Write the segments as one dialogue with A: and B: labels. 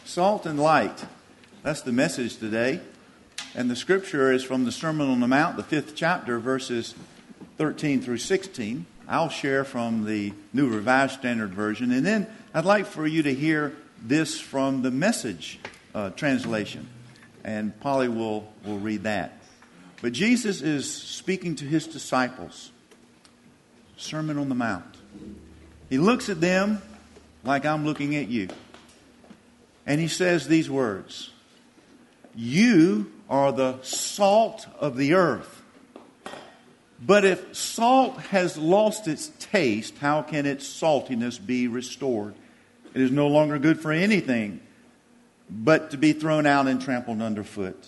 A: Salt and light. That's the message today. And the scripture is from the Sermon on the Mount, the 5th chapter, verses 13 through 16. I'll share from the New Revised Standard Version. And then I'd like for you to hear this from the Message translation. And Polly will read that. But Jesus is speaking to his disciples. Sermon on the Mount. He looks at them like I'm looking at you. And he says these words. You are the salt of the earth. But if salt has lost its taste, how can its saltiness be restored? It is no longer good for anything but to be thrown out and trampled underfoot.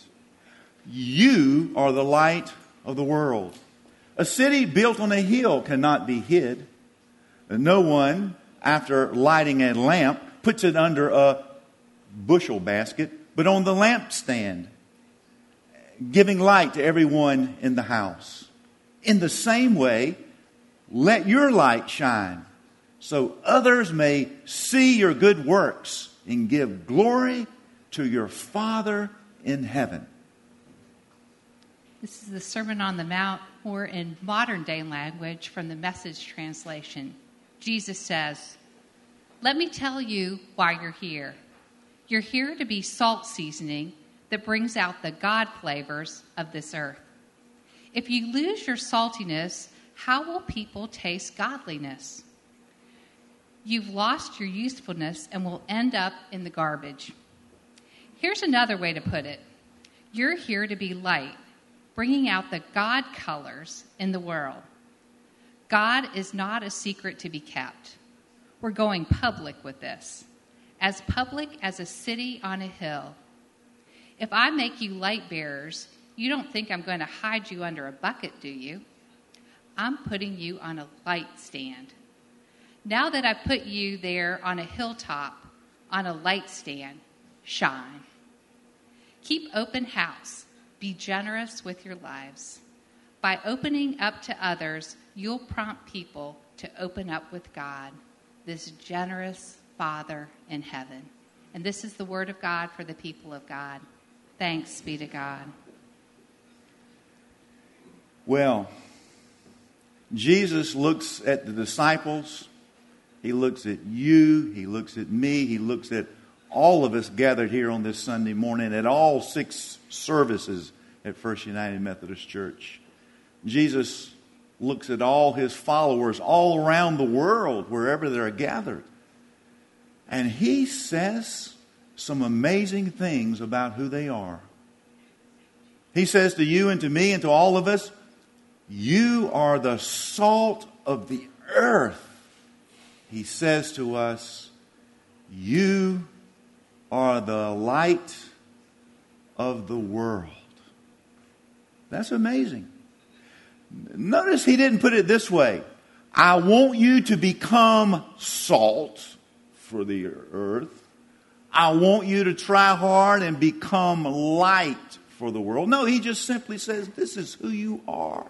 A: You are the light of the world. A city built on a hill cannot be hid. No one, after lighting a lamp, puts it under a bushel basket, but on the lampstand, giving light to everyone in the house. In the same way, let your light shine, so others may see your good works and give glory to your Father in heaven.
B: This is the Sermon on the Mount, or in modern day language from the Message translation. Jesus says, "Let me tell you why you're here. You're here to be salt seasoning that brings out the God flavors of this earth. If you lose your saltiness, how will people taste godliness? You've lost your usefulness and will end up in the garbage. Here's another way to put it. You're here to be light, bringing out the God colors in the world. God is not a secret to be kept. We're going public with this, as public as a city on a hill. If I make you light bearers, you don't think I'm going to hide you under a bucket, do you? I'm putting you on a light stand. Now that I've put you there on a hilltop, on a light stand, shine. Keep open house. Be generous with your lives. By opening up to others, you'll prompt people to open up with God, this generous Father in heaven." And this is the word of God for the people of God. Thanks be to God.
A: Well, Jesus looks at the disciples. He looks at you. He looks at me. He looks at all of us gathered here on this Sunday morning at all 6 services at First United Methodist Church. Jesus looks at all his followers all around the world, wherever they're gathered. And he says some amazing things about who they are. He says to you and to me and to all of us, you are the salt of the earth. He says to us, you are the light of the world. That's amazing. Notice he didn't put it this way. I want you to become salt for the earth. I want you to try hard and become light for the world. No, he just simply says, this is who you are.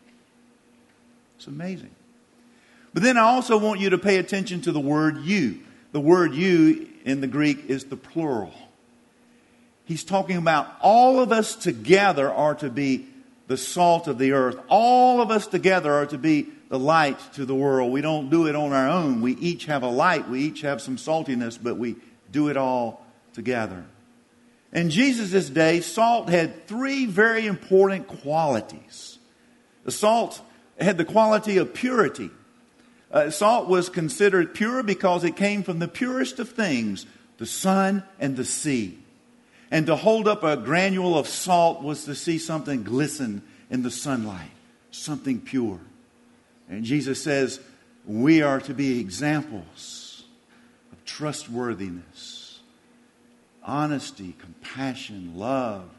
A: It's amazing. But then I also want you to pay attention to the word you. The word you in the Greek is the plural. He's talking about all of us together are to be the salt of the earth. All of us together are to be the light to the world. We don't do it on our own. We each have a light. We each have some saltiness, but we do it all together. In Jesus' day, salt had 3 very important qualities. The salt had the quality of purity. Salt was considered pure because it came from the purest of things, the sun and the sea. And to hold up a granule of salt was to see something glisten in the sunlight, something pure. And Jesus says we are to be examples of trustworthiness, honesty, compassion, love.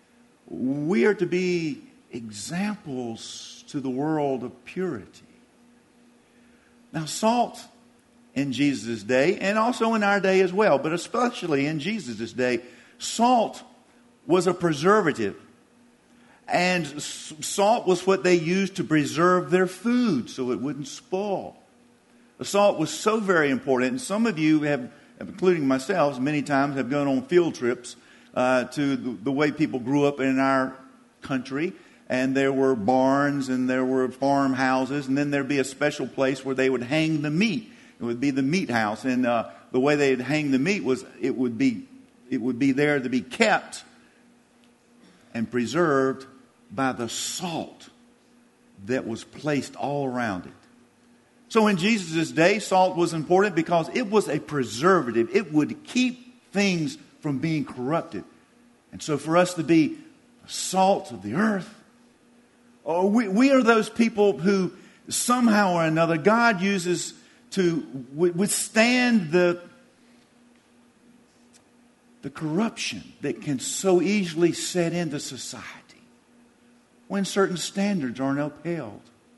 A: We are to be examples to the world of purity. Now, salt in Jesus' day, and also in our day as well, but especially in Jesus' day, salt was a preservative. And salt was what they used to preserve their food so it wouldn't spoil. The salt was so very important. And some of you have including myself, many times have gone on field trips to the way people grew up in our country. And there were barns and there were farmhouses, and then there'd be a special place where they would hang the meat. It would be the meat house, and the way they'd hang the meat was it would be there to be kept and preserved by the salt that was placed all around it. So in Jesus' day, salt was important because it was a preservative. It would keep things from being corrupted. And so for us to be salt of the earth, we are those people who somehow or another God uses to withstand the corruption that can so easily set into society when certain standards aren't upheld.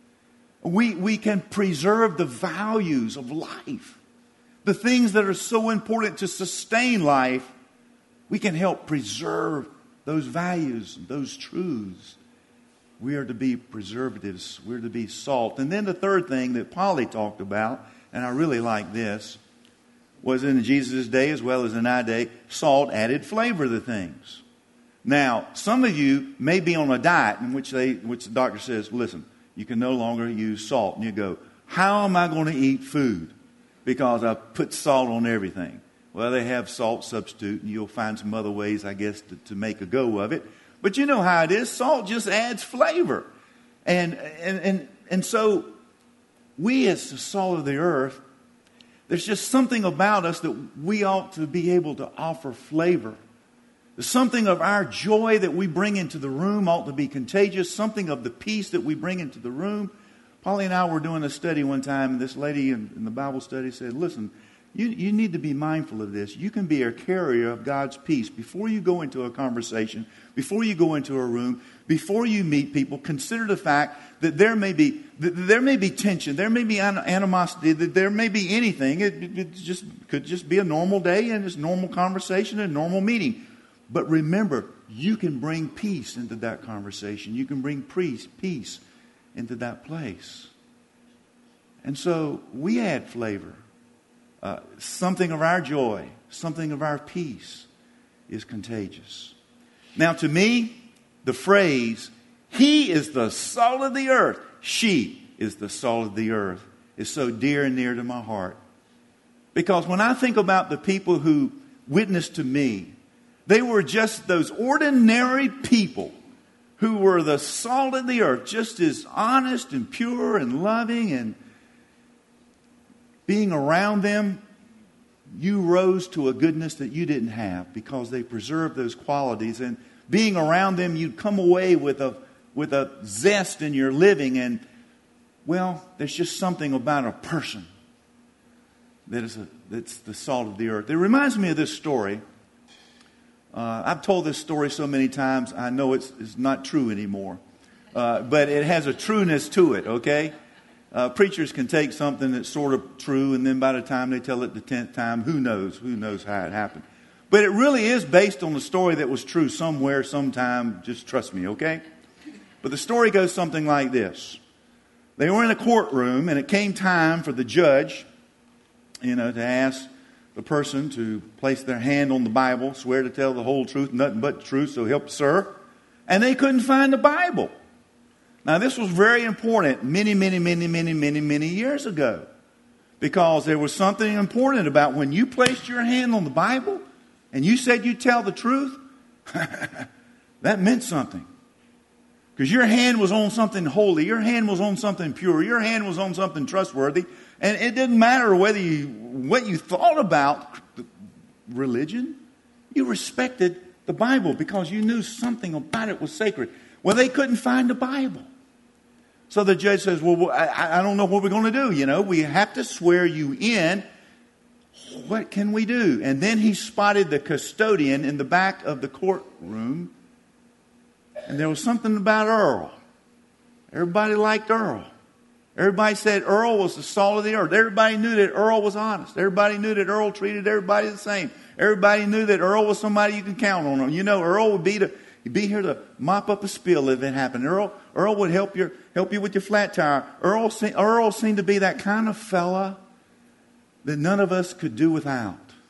A: We can preserve the values of life. The things that are so important to sustain life, we can help preserve those values, those truths. We are to be preservatives. We're to be salt. And then the third thing that Polly talked about, and I really like this, was in Jesus' day as well as in our day, salt added flavor to things. Now, some of you may be on a diet in which the doctor says, listen, you can no longer use salt. And you go, how am I going to eat food? Because I put salt on everything. Well, they have salt substitute, and you'll find some other ways, I guess, to make a go of it. But you know how it is. Salt just adds flavor. And so we as the salt of the earth, there's just something about us that we ought to be able to offer flavor. There's something of our joy that we bring into the room ought to be contagious. Something of the peace that we bring into the room. Polly and I were doing a study one time, and this lady in the Bible study said, listen, you need to be mindful of this. You can be a carrier of God's peace. Before you go into a conversation, before you go into a room, before you meet people, consider the fact that there may be tension, there may be animosity, that there may be anything. It could just be a normal day and it's normal conversation and normal meeting. But remember, you can bring peace into that conversation. You can bring peace into that place. And so we add flavor. Something of our joy, something of our peace is contagious. Now to me, the phrase, he is the salt of the earth, she is the salt of the earth, is so dear and near to my heart. Because when I think about the people who witnessed to me, they were just those ordinary people who were the salt of the earth, just as honest and pure and loving, and being around them, you rose to a goodness that you didn't have because they preserved those qualities. And being around them, you'd come away with a zest in your living. And, well, there's just something about a person that's the salt of the earth. It reminds me of this story. I've told this story so many times, I know it's not true anymore. But it has a trueness to it, okay? Preachers can take something that's sort of true, and then by the time they tell it the 10th time, who knows how it happened. But it really is based on a story that was true somewhere, sometime. Just trust me, okay? But the story goes something like this. They were in a courtroom, and it came time for the judge, to ask the person to place their hand on the Bible, swear to tell the whole truth, nothing but the truth, so help you, sir. And they couldn't find the Bible. Now, this was very important many years ago, because there was something important about when you placed your hand on the Bible and you said you'd tell the truth, that meant something. Because your hand was on something holy, your hand was on something pure, your hand was on something trustworthy, and it didn't matter what you thought about religion. You respected the Bible because you knew something about it was sacred. Well, they couldn't find the Bible. So the judge says, well, I don't know what we're going to do. We have to swear you in. What can we do? And then he spotted the custodian in the back of the courtroom. And there was something about Earl. Everybody liked Earl. Everybody said Earl was the salt of the earth. Everybody knew that Earl was honest. Everybody knew that Earl treated everybody the same. Everybody knew that Earl was somebody you can count on. Earl would be here to mop up a spill if it happened. Earl would help you with your flat tire. Earl seemed to be that kind of fella that none of us could do without.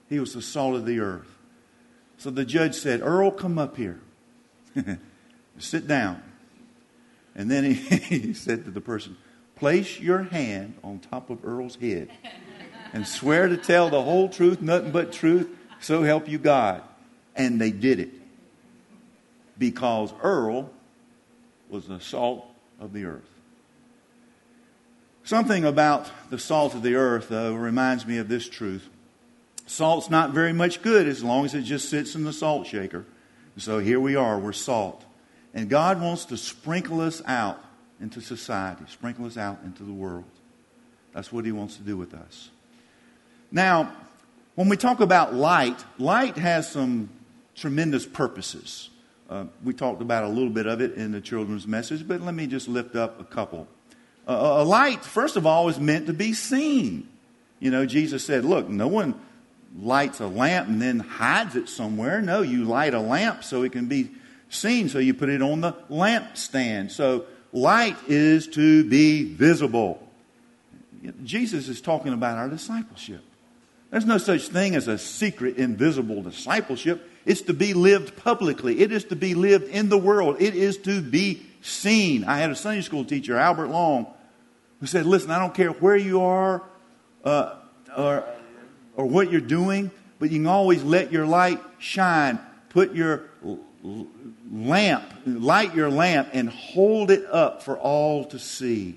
A: He was the salt of the earth. So the judge said, Earl, come up here. Sit down. And then he said to the person, place your hand on top of Earl's head and swear to tell the whole truth, nothing but truth, so help you God. And they did it. Because Earl was the salt of the earth. Something about the salt of the earth, though, reminds me of this truth. Salt's not very much good as long as it just sits in the salt shaker. So here we are, we're salt. And God wants to sprinkle us out into society, sprinkle us out into the world. That's what He wants to do with us. Now, when we talk about light, light has some tremendous purposes. We talked about a little bit of it in the children's message, but let me just lift up a couple. A light, first of all, is meant to be seen. You know, Jesus said, look, no one lights a lamp and then hides it somewhere. No, you light a lamp so it can be seen, so you put it on the lampstand. So light is to be visible. Jesus is talking about our discipleship. There's no such thing as a secret, invisible discipleship. It's to be lived publicly. It is to be lived in the world. It is to be seen. I had a Sunday school teacher, Albert Long, who said, listen, I don't care where you are or what you're doing, but you can always let your light shine. Put your lamp, light your lamp and hold it up for all to see.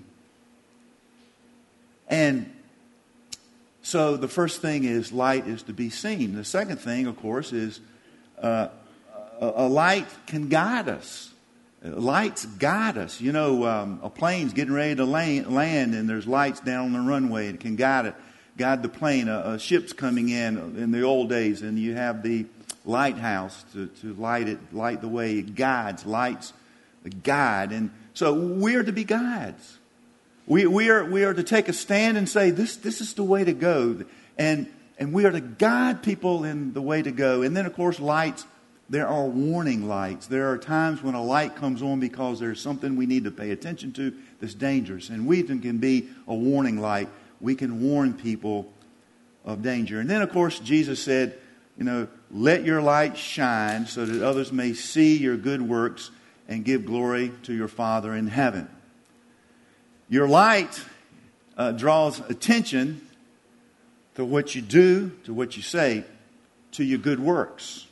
A: And so the first thing is light is to be seen. The second thing, of course, is a light can guide us. Lights guide us. You know, a plane's getting ready to land and there's lights down on the runway and it can guide the plane. A ship's coming in the old days and you have the lighthouse to light the way. It guides, lights guide. And so we are to be guides. We are to take a stand and say, this is the way to go. And we are to guide people in the way to go. And then, of course, lights, there are warning lights. There are times when a light comes on because there's something we need to pay attention to that's dangerous. And we can be a warning light. We can warn people of danger. And then, of course, Jesus said, you know, let your light shine so that others may see your good works and give glory to your Father in heaven. Your light draws attention to what you do, to what you say, to your good works.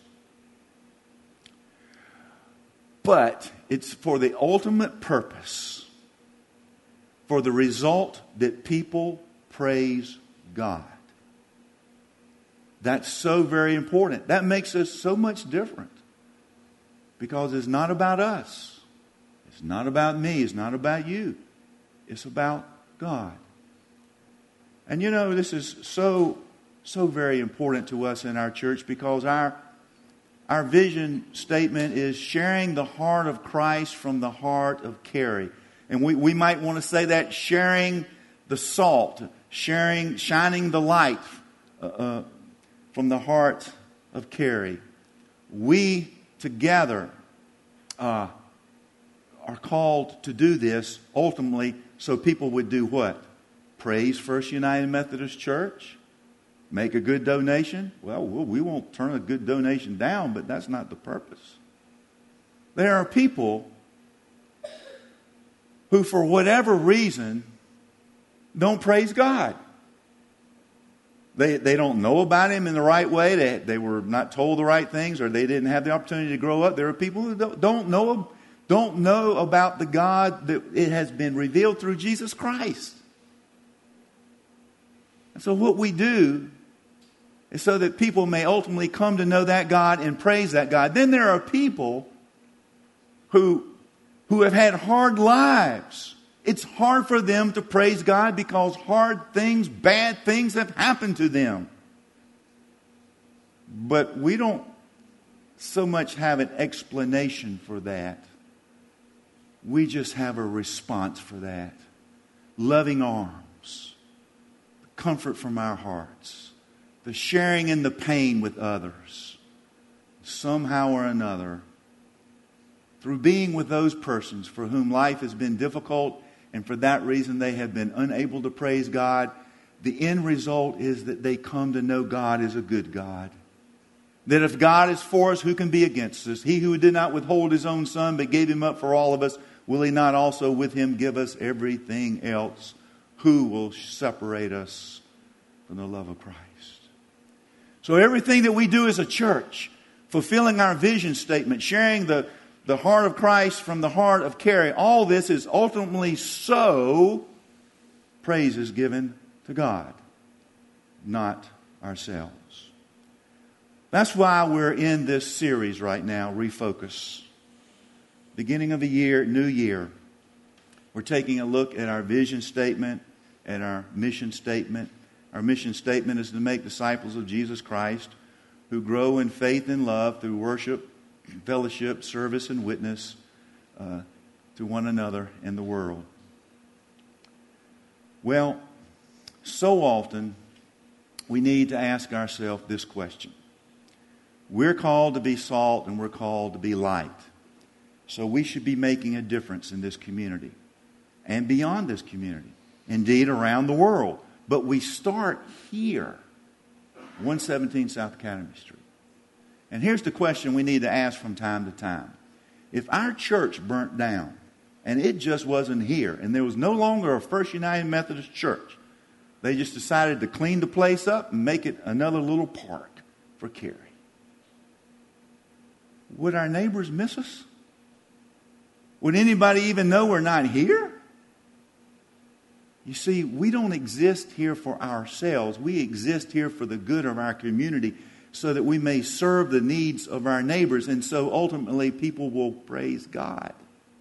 A: But it's for the ultimate purpose, for the result that people praise God. That's so very important. That makes us so much different. Because it's not about us. It's not about me. It's not about you. It's about God. And you know, this is so very important to us in our church because our vision statement is sharing the heart of Christ from the heart of Carrie. And we might want to say that sharing the salt, shining the light from the heart of Carrie. We together are called to do this ultimately so people would do what? Praise First United Methodist Church? Make a good donation? Well, we won't turn a good donation down, but that's not the purpose. There are people who, for whatever reason, don't praise God. They don't know about Him in the right way. They were not told the right things, or they didn't have the opportunity to grow up. There are people who don't know about the God that it has been revealed through Jesus Christ. And so what we do is so that people may ultimately come to know that God and praise that God. Then there are people who have had hard lives. It's hard for them to praise God because hard things, bad things have happened to them. But we don't so much have an explanation for that. We just have a response for that. Loving arms. Comfort from our hearts. The sharing in the pain with others. Somehow or another. Through being with those persons for whom life has been difficult and for that reason they have been unable to praise God. the end result is that they come to know God is a good God. That if God is for us, who can be against us? He who did not withhold his own Son, but gave him up for all of us, will he not also with him give us everything else? Who will separate us from the love of Christ? So everything that we do as a church, fulfilling our vision statement, sharing the heart of Christ from the heart of Carrie, all this is ultimately so praise is given to God, not ourselves. That's why we're in this series right now, Refocus. Beginning of a year, new year. We're taking a look at our vision statement and our mission statement. Our mission statement is to make disciples of Jesus Christ who grow in faith and love through worship, fellowship, service, and witness to one another and the world. Well, so often we need to ask ourselves this question. We're called to be salt and we're called to be light. So we should be making a difference in this community and beyond this community. Indeed, around the world. But we start here, 117 South Academy Street. And here's the question we need to ask from time to time. If our church burnt down and it just wasn't here and there was no longer a First United Methodist Church, they just decided to clean the place up and make it another little park for Carrie, would our neighbors miss us? Would anybody even know we're not here? You see, we don't exist here for ourselves. We exist here for the good of our community so that we may serve the needs of our neighbors, and so ultimately people will praise God.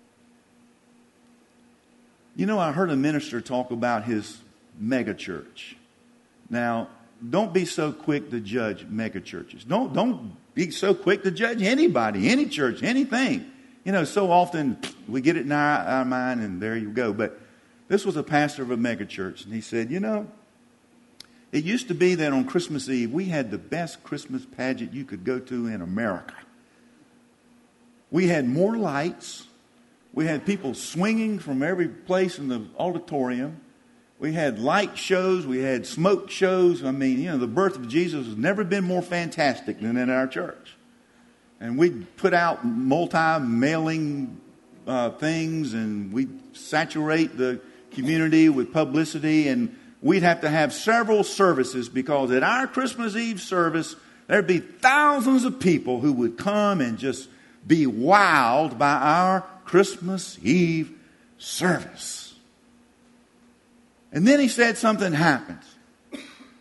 A: You know, I heard a minister talk about his megachurch. Now, don't be so quick to judge megachurches. Don't be so quick to judge anybody, any church, anything. You know, so often we get it in our mind and there you go. But this was a pastor of a megachurch, and he said, you know, it used to be that on Christmas Eve we had the best Christmas pageant you could go to in America. We had more lights. We had people swinging from every place in the auditorium. We had light shows. We had smoke shows. I mean, you know, the birth of Jesus has never been more fantastic than in our church. And we'd put out multi-mailing things, and we'd saturate the community with publicity, and we'd have to have several services because at our Christmas Eve service, there'd be thousands of people who would come and just be wowed by our Christmas Eve service. And then he said something happened. He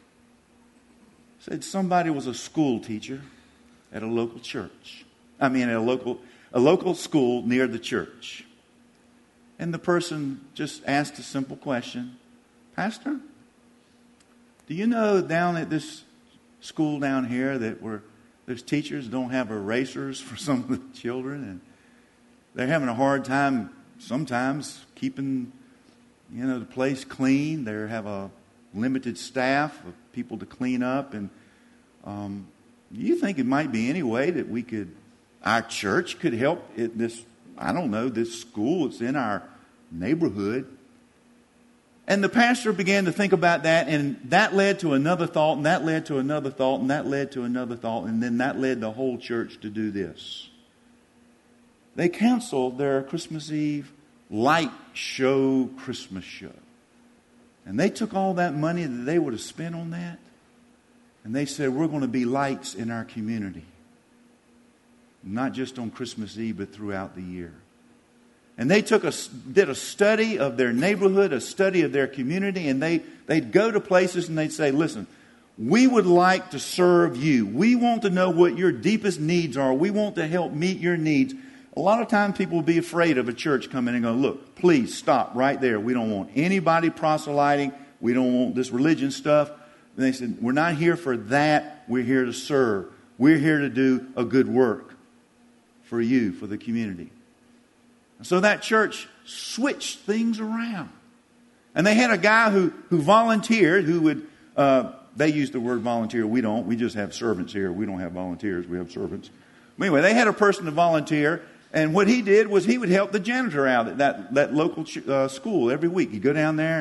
A: said somebody was a school teacher at a local church. At a local school near the church. And the person just asked a simple question. Pastor, do you know down at this school down here that there's teachers don't have erasers for some of the children, and they're having a hard time sometimes keeping the place clean. They have a limited staff of people to clean up. And do you think it might be any way that our church could help this school that's in our neighborhood? And the pastor began to think about that, and that led to another thought, and that led to another thought, and that led to another thought, and then that led the whole church to do this. They canceled their Christmas Eve light show Christmas show. And they took all that money that they would have spent on that, and they said, we're going to be lights in our community. Not just on Christmas Eve, but throughout the year. And they did a study of their neighborhood, a study of their community, and they'd go to places and they'd say, listen, we would like to serve you. We want to know what your deepest needs are. We want to help meet your needs. A lot of times people will be afraid of a church coming and going, look, please stop right there. We don't want anybody proselyting. We don't want this religion stuff. And they said, we're not here for that. We're here to serve. We're here to do a good work for you, for the community. And so that church switched things around. And they had a guy who volunteered, who would, they use the word volunteer. We don't. We just have servants here. We don't have volunteers. We have servants. Anyway, they had a person to volunteer. And what he did was he would help the janitor out at that local school every week. He'd go down there and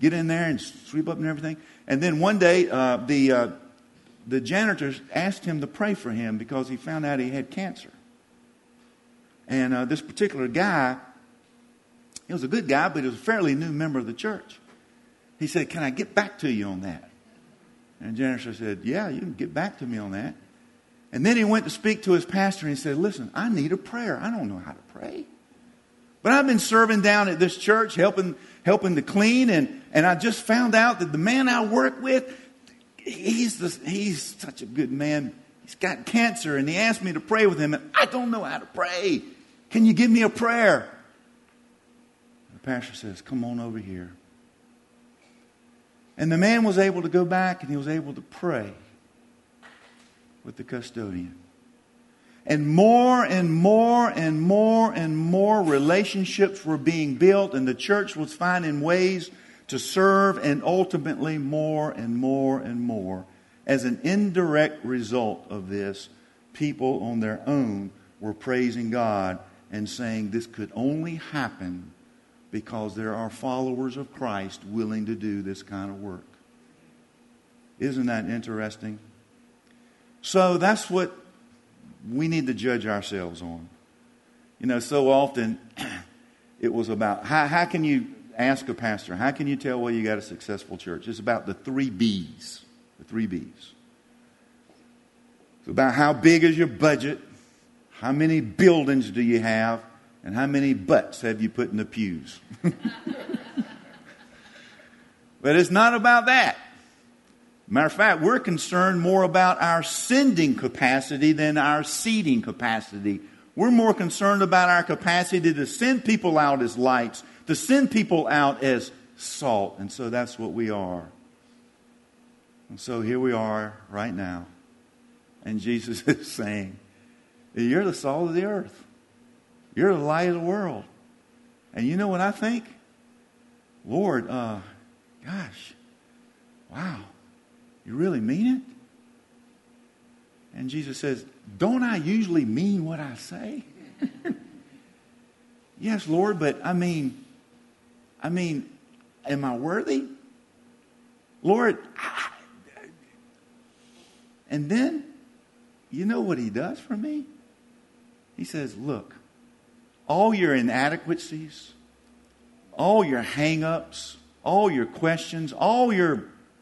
A: get in there and sweep up and everything. And then one day, the janitors asked him to pray for him because he found out he had cancer. And this particular guy, he was a good guy, but he was a fairly new member of the church. He said, "Can I get back to you on that?" And the janitor said, "Yeah, you can get back to me on that." And then he went to speak to his pastor and he said, "Listen, I need a prayer. I don't know how to pray. But I've been serving down at this church, helping to clean, and I just found out that the man I work with, he's such a good man. He's got cancer, and he asked me to pray with him, and I don't know how to pray. Can you give me a prayer?" The pastor says, "Come on over here." And the man was able to go back, and he was able to pray with the custodian. And more and more and more and more relationships were being built, and the church was finding ways to serve, and ultimately more and more and more. As an indirect result of this, people on their own were praising God and saying this could only happen because there are followers of Christ willing to do this kind of work. Isn't that interesting? So that's what we need to judge ourselves on. You know, so often it was about how can you ask a pastor, how can you tell whether you got a successful church? It's about the 3 B's. The 3 B's. It's about how big is your budget, how many buildings do you have, and how many butts have you put in the pews. But it's not about that. Matter of fact, we're concerned more about our sending capacity than our seeding capacity. We're more concerned about our capacity to send people out as lights, to send people out as salt. And so that's what we are. And so here we are right now. And Jesus is saying, you're the salt of the earth. You're the light of the world. And you know what I think? Lord, gosh, wow, you really mean it? And Jesus says, don't I usually mean what I say? Yes, Lord, but I mean, am I worthy? Lord, and then, you know what he does for me? He says, look, all your inadequacies, all your hang-ups, all your questions, all your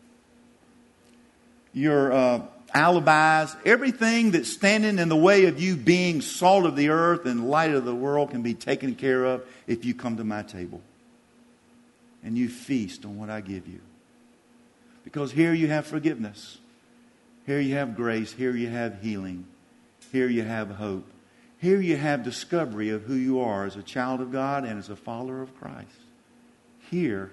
A: alibis, everything that's standing in the way of you being salt of the earth and light of the world can be taken care of if you come to my table and you feast on what I give you. Because here you have forgiveness. Here you have grace. Here you have healing. Here you have hope. Here you have discovery of who you are as a child of God and as a follower of Christ. Here,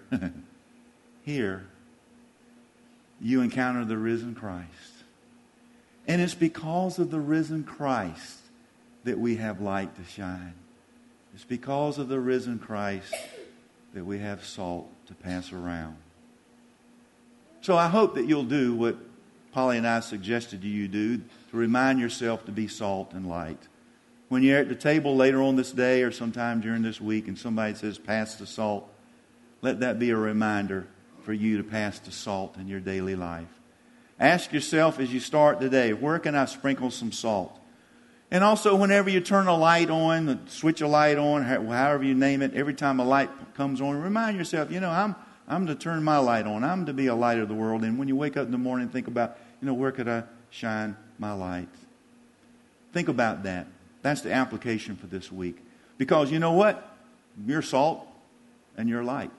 A: you encounter the risen Christ. And it's because of the risen Christ that we have light to shine. It's because of the risen Christ that we have salt to pass around. So I hope that you'll do what Polly and I suggested you do, to remind yourself to be salt and light. When you're at the table later on this day or sometime during this week and somebody says, pass the salt, let that be a reminder for you to pass the salt in your daily life. Ask yourself as you start today, where can I sprinkle some salt? And also whenever you turn a light on, switch a light on, however you name it, every time a light comes on, remind yourself, I'm to turn my light on. I'm to be a light of the world. And when you wake up in the morning, think about, where could I shine my light? Think about that. That's the application for this week. Because you know what? You're salt and you're light.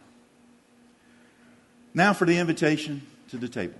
A: Now for the invitation to the table.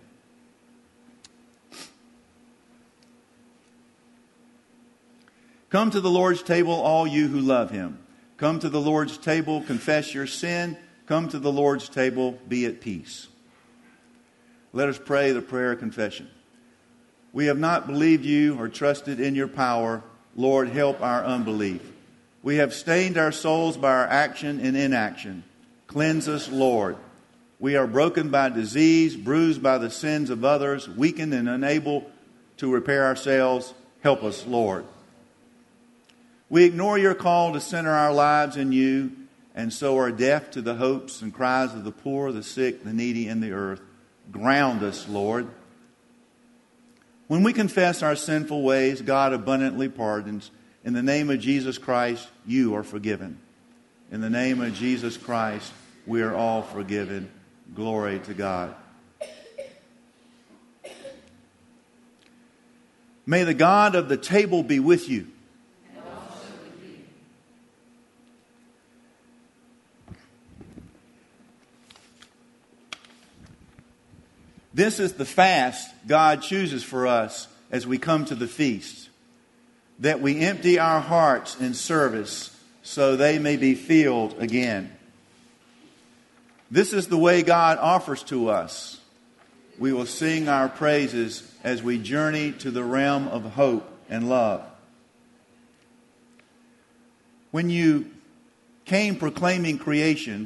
A: Come to the Lord's table, all you who love him. Come to the Lord's table, confess your sin. Come to the Lord's table, be at peace. Let us pray the prayer of confession. We have not believed you or trusted in your power. Lord, help our unbelief. We have stained our souls by our action and inaction. Cleanse us, Lord. We are broken by disease, bruised by the sins of others, weakened and unable to repair ourselves. Help us, Lord. We ignore your call to center our lives in you and so are deaf to the hopes and cries of the poor, the sick, the needy, and the earth. Ground us, Lord. When we confess our sinful ways, God abundantly pardons. In the name of Jesus Christ, you are forgiven. In the name of Jesus Christ, we are all forgiven. Glory to God. May the God of the table be with you.
C: And also with you.
A: This is the fast God chooses for us as we come to the feast, that we empty our hearts in service so they may be filled again. This is the way God offers to us. We will sing our praises as we journey to the realm of hope and love. When you came proclaiming creation,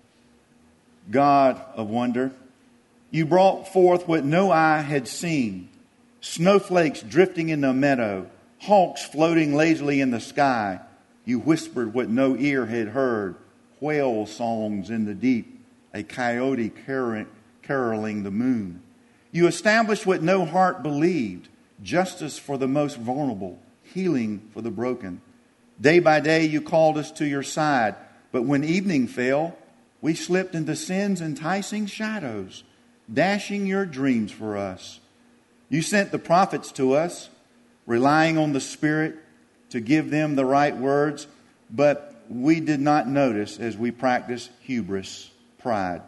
A: God of wonder, you brought forth what no eye had seen. Snowflakes drifting in the meadow, hawks floating lazily in the sky. You whispered what no ear had heard, whale songs in the deep, a coyote caroling the moon. You established what no heart believed, justice for the most vulnerable, healing for the broken. Day by day you called us to your side, but when evening fell, we slipped into sin's enticing shadows, dashing your dreams for us. You sent the prophets to us, relying on the Spirit to give them the right words, but we did not notice as we practiced hubris, pride.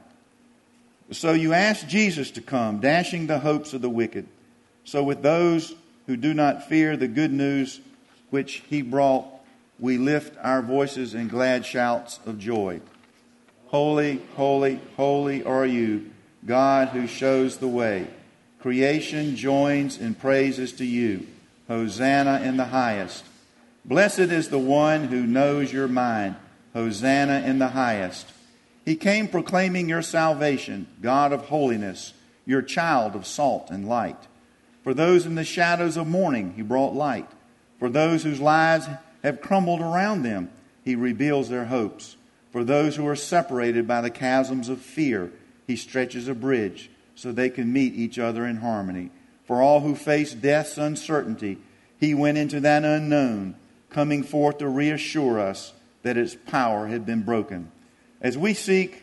A: So you asked Jesus to come, dashing the hopes of the wicked. So with those who do not fear the good news which he brought, we lift our voices in glad shouts of joy. Holy, holy, holy are you, God who shows the way. Creation joins in praises to you. Hosanna in the highest. Blessed is the one who knows your mind. Hosanna in the highest. He came proclaiming your salvation, God of holiness, your child of salt and light. For those in the shadows of mourning, he brought light. For those whose lives have crumbled around them, he reveals their hopes. For those who are separated by the chasms of fear, he stretches a bridge so they can meet each other in harmony. For all who face death's uncertainty, he went into that unknown, coming forth to reassure us that its power had been broken. As we seek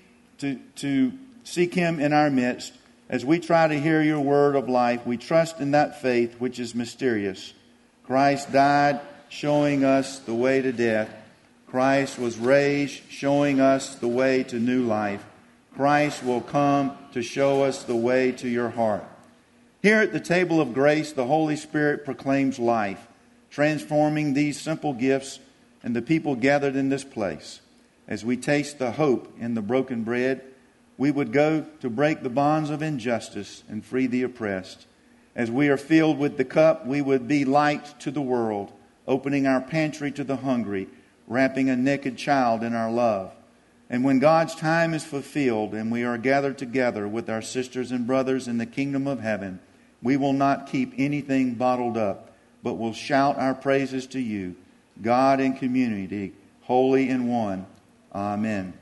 A: to seek him in our midst, as we try to hear your word of life, we trust in that faith which is mysterious. Christ died, showing us the way to death. Christ was raised, showing us the way to new life. Christ will come to show us the way to your heart. Here at the table of grace, the Holy Spirit proclaims life, transforming these simple gifts and the people gathered in this place. As we taste the hope in the broken bread, we would go to break the bonds of injustice and free the oppressed. As we are filled with the cup, we would be light to the world, opening our pantry to the hungry, wrapping a naked child in our love. And when God's time is fulfilled and we are gathered together with our sisters and brothers in the kingdom of heaven, we will not keep anything bottled up, but will shout our praises to you, God in community, holy in one. Amen.